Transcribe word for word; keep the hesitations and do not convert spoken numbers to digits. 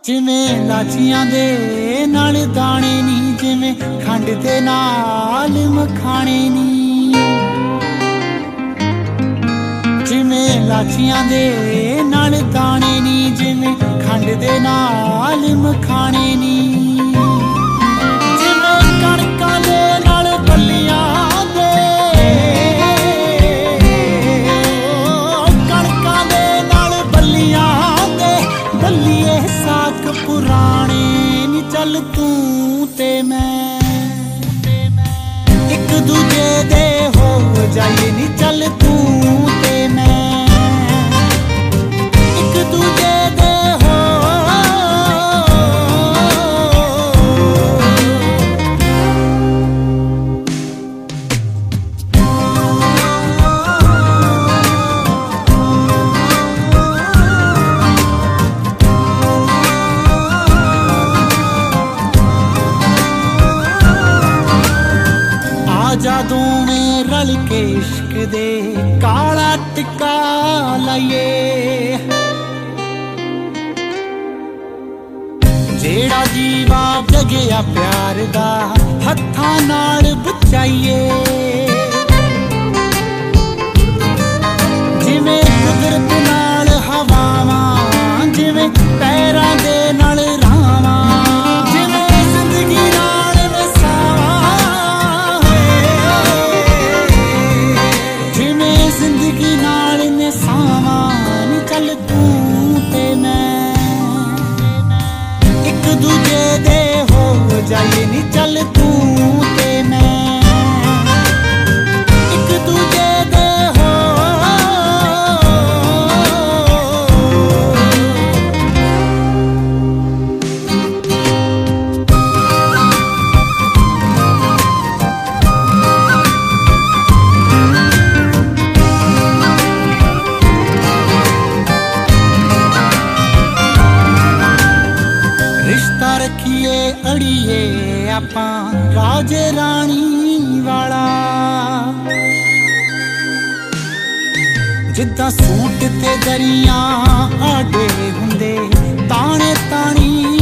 जिवें लाचियां दे नाल दाने नी, जिवें खंड दे नाल मखाने नी। जिवें लाचियां दे नाल दाने नी, जिवें खंड दे नाल मखाने नी। जिवें कणकां दे नाल बल्लियां दे, कणकां दे नाल बल्लियां दे, बल्लिए साक पुराने नी। चल तू ते मैं एक दूजे दे हो जाइए नी। चल तू ते मैं एक दूजे दे हो। जादू में रल के इश्क दे काला टिक्का लाइए, जेड़ा जीवा जगया प्यार दा हत्थां नाल बचाइए। जिवें कुदरत नाल हवावां, जिवें पैरां दे नाल रावां, जिवें जिंदगी नाल नसावां, जिवें जिंदगी नाल नसावां नी। चल तू ते मैं एक दूजे दे हो जाइए नी। चल तू ते मैं एक दूजे दे हो। रिश्ता रखिए अड़िए आपां राजे रानी वाला, जिद्दां सूट ते दरिया आडे हुंदे ताने तानी